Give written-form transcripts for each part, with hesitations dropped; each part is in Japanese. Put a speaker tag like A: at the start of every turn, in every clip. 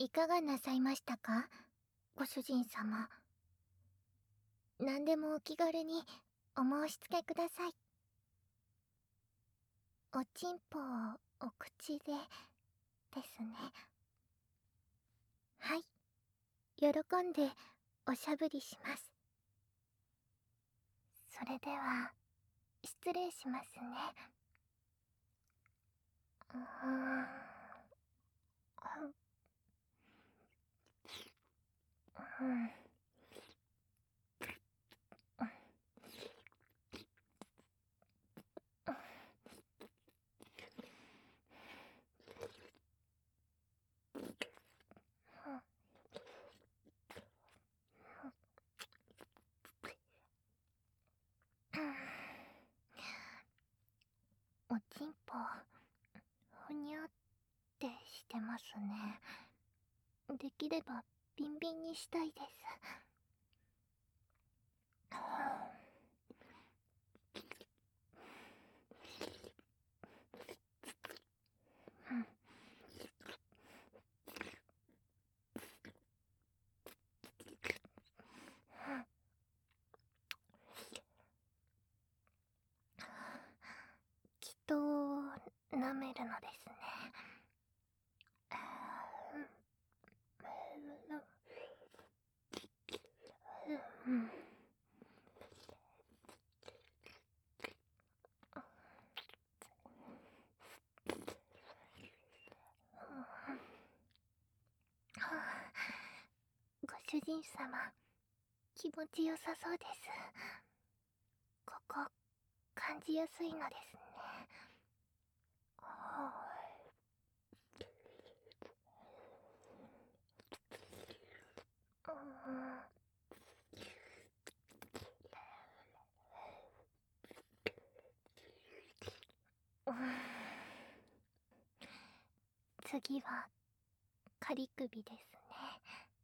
A: いかがなさいましたか、ご主人様。何でもお気軽にお申し付けください。おちんぽをお口でですね。はい、喜んでおしゃぶりします。それでは失礼しますね。うーん。うん。おちんぽふにゃってしてますね。できればビンビンにしたいです。きっと舐めるのですね。うん。ご主人様、気持ちよさそうです。ここ、感じやすいのですね。うん。次は、仮首ですね。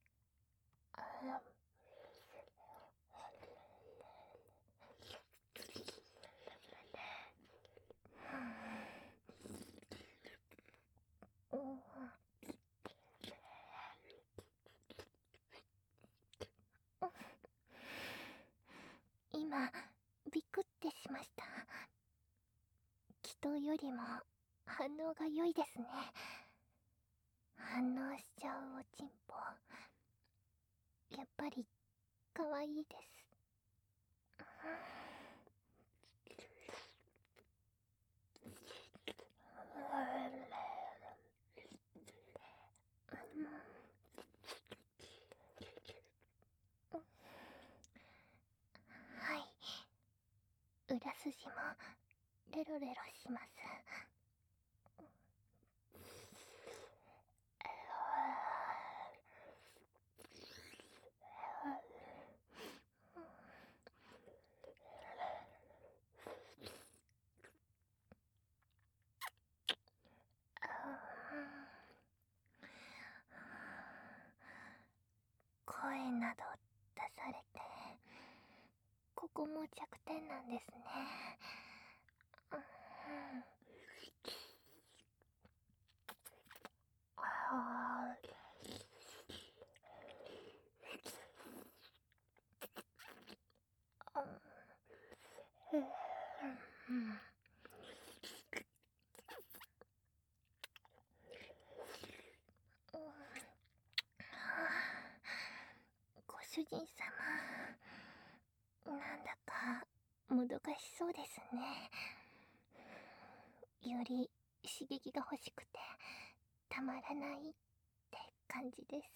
A: うん。今、びくってしました。人よりも反応が良いですね。反応しちゃうおちんぽ、やっぱり可愛いです。はい、裏筋もレロレロします。声など出されて、ここも弱点なんですね。うん。ご主人様、なんだかもどかしそうですね。より刺激が欲しくてたまらないって感じです。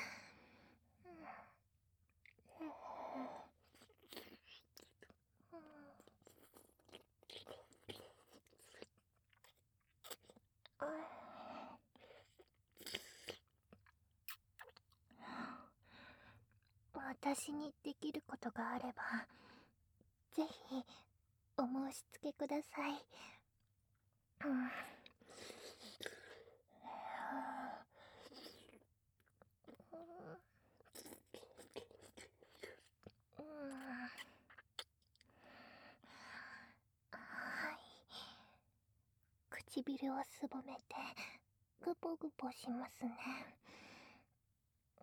A: 私にできることがあれば、ぜひお申し付けください。うん。はい。唇をすぼめてグポグポしますね。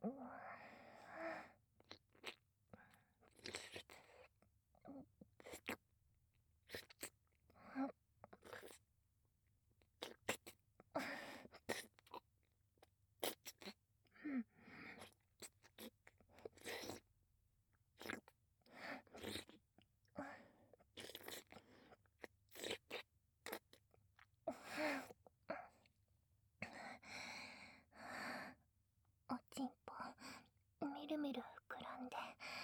A: おちんぽみるみる膨らんで、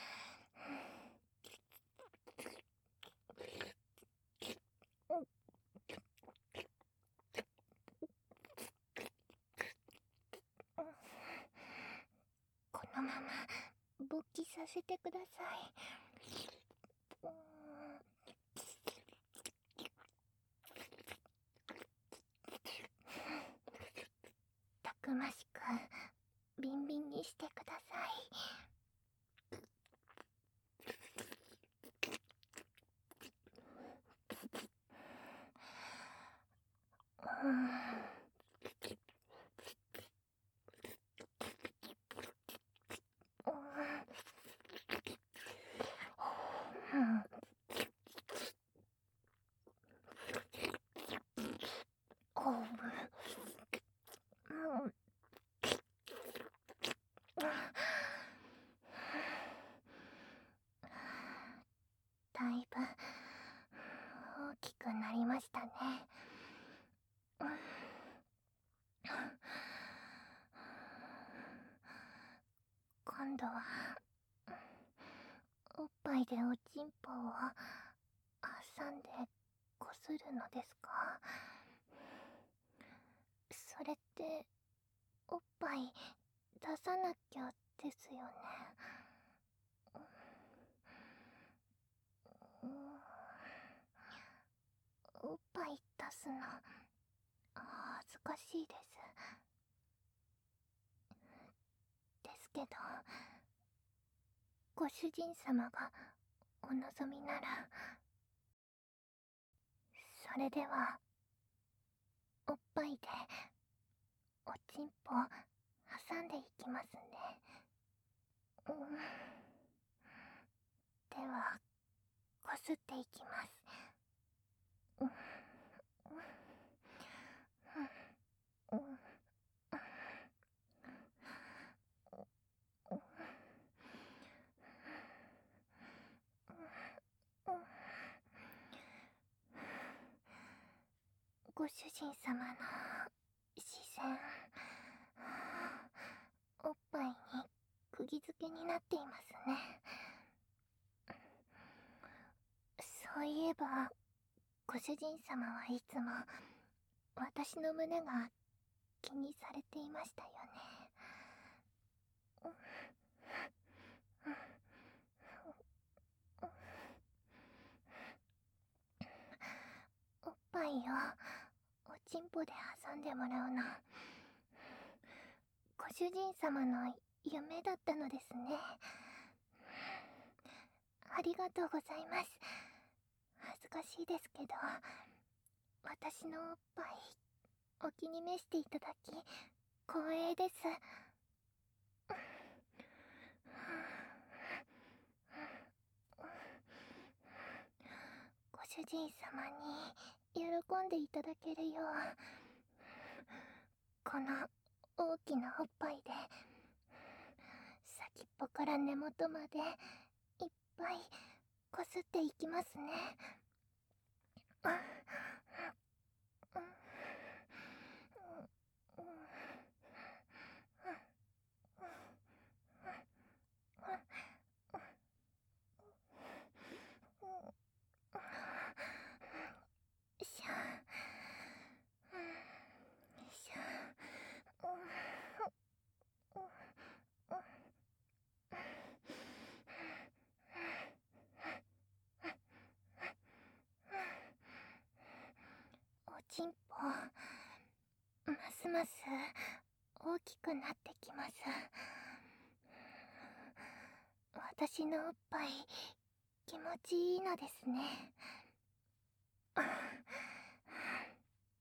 A: このまま勃起させてください。たくましくビンビンにしてください。だいぶ大きくなりましたね。今度はおっぱいでおちんぽを挟んでこするのですか？それっておっぱい出さなきゃですよね。おっぱい出すの恥ずかしいです。ですけど、ご主人様がお望みなら、それではおっぱいでおちんぽ挟んでいきますね。ではこすっていきます。ご主人様の視線、おっぱいに釘付けになっていますね。そういえばご主人様はいつも私の胸が気にされていましたよね。おっぱいをおちんぽで挟んでもらうの、ご主人様の夢だったのですね。ありがとうございます。恥ずかしいですけど、私のおっぱいお気に召していただき光栄です。ご主人様に喜んでいただけるよう、この大きなおっぱいで先っぽから根元までいっぱいこすっていきますね。しゃしゃおちんぽますます大きくなってきます。私のおっぱい気持ちいいのですね。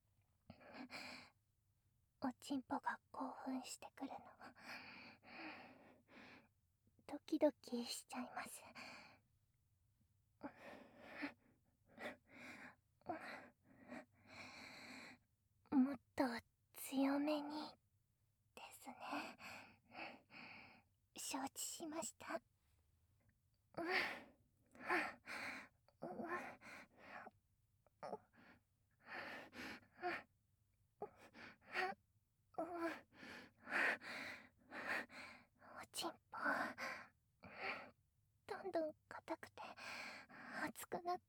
A: おちんぽが興奮してくるのドキドキしちゃいます。もっと強めにですね。承知しました。おちんぽどんどん硬くて熱くなって、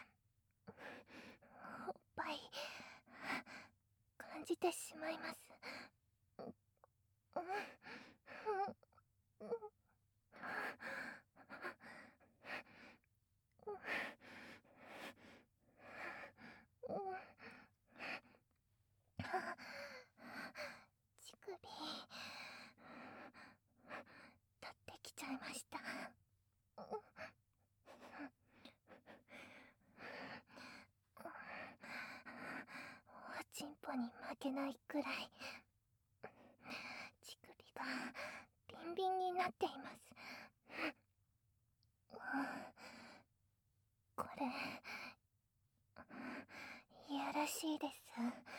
A: おっぱい感じてしまいます。乳首立ってきちゃいました。おちんぽに負けないくらい乳首がビンビンになっています。これいやらしいです。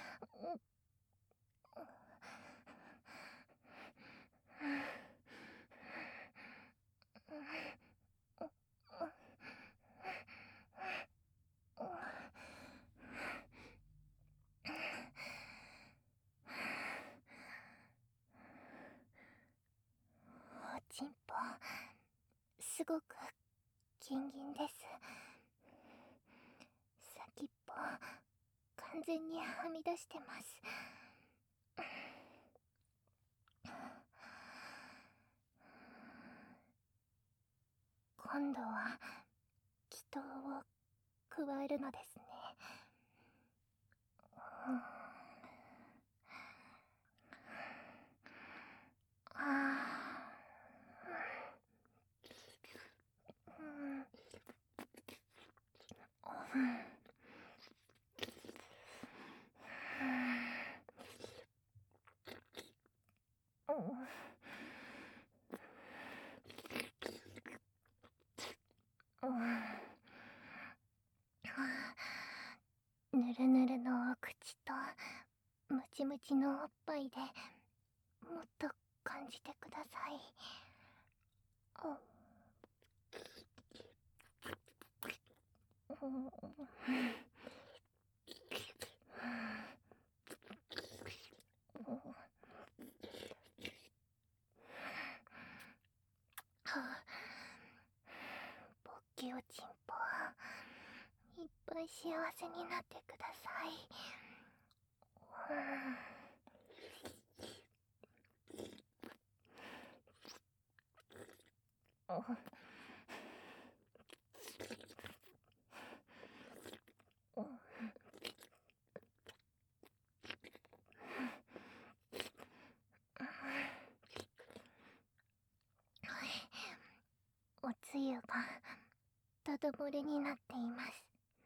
A: おちんぽすごくギンギンです。先っぽ完全にはみ出してます。今度は気筒を加えるのですね。ぬるぬるのお口とムチムチのおっぱいでもっと感じてください。ぼっきおちんぽいっぱい幸せになってください。おつゆがダダ漏れになっています。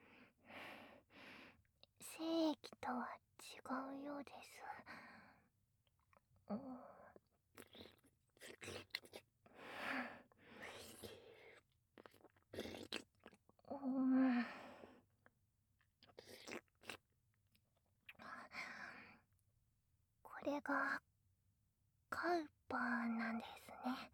A: 精液とは違うようです。これがカウパーなんですね。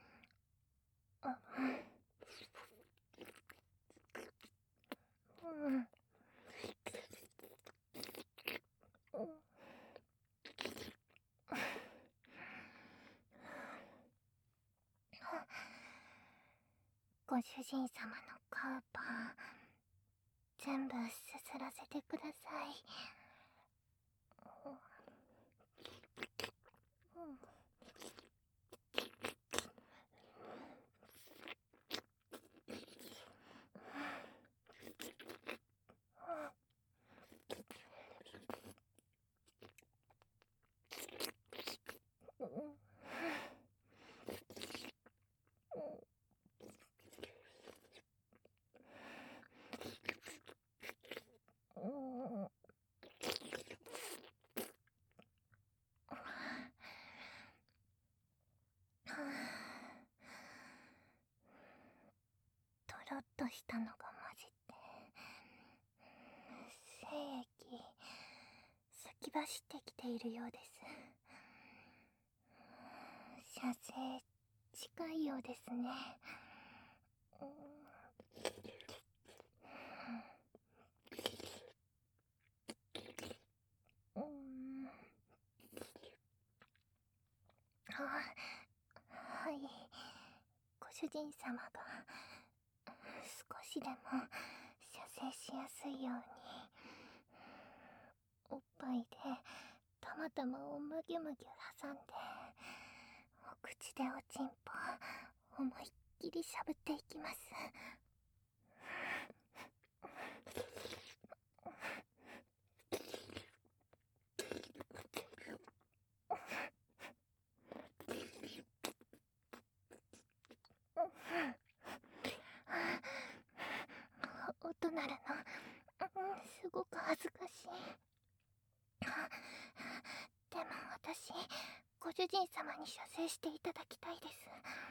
A: ご主人様のカウパー全部すすらせてください。 したのが混じって、精液先走ってきているようです。射精近いようですね。はい、ご主人様が少しでも射精しやすいように、おっぱいでたまたまをむぎゅむぎゅ挟んで、お口でおちんぽ思いっきりしゃぶっていきます。音鳴るの、すごく恥ずかしい。でも私、ご主人様に射精していただきたいです。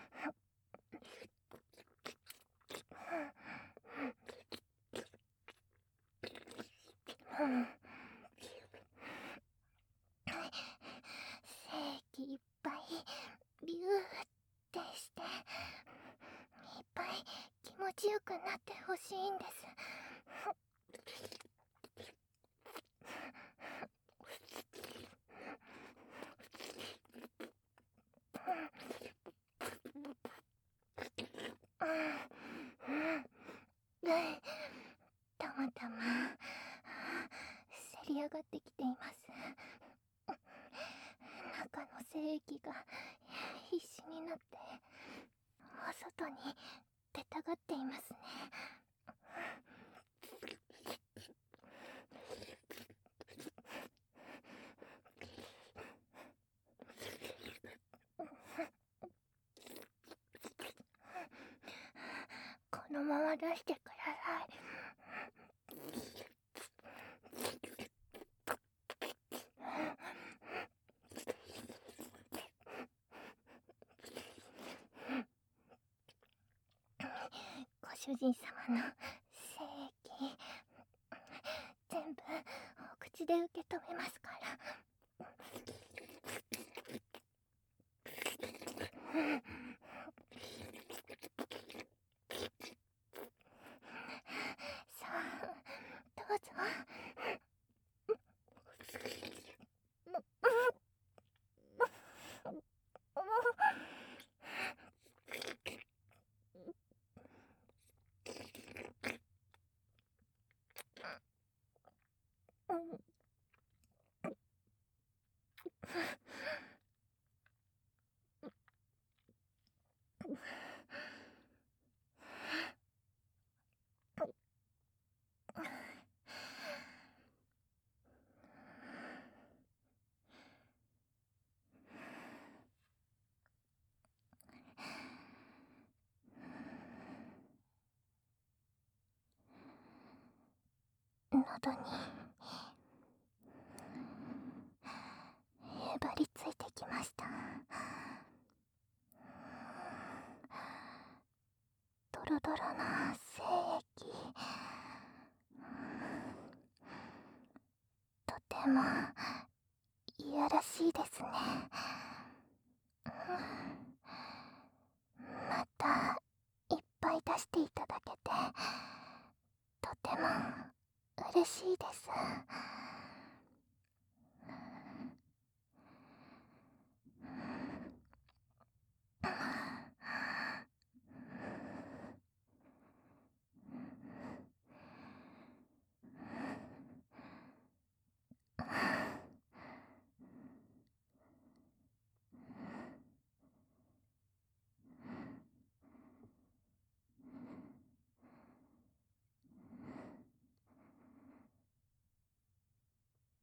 A: 精液いっぱいビューってして、いっぱい気持ちよくなってほしいんです。たまたませり上がってきています。中の精液が必死になってお外に出たがっていますね。このまま出してください。ご主人様の精液全部お口で受け止めますから。さあ、どうぞ。喉にへばりついてきました。ドロドロの精液、とてもいやらしいですね。またいっぱい出していただけてとても嬉しいです。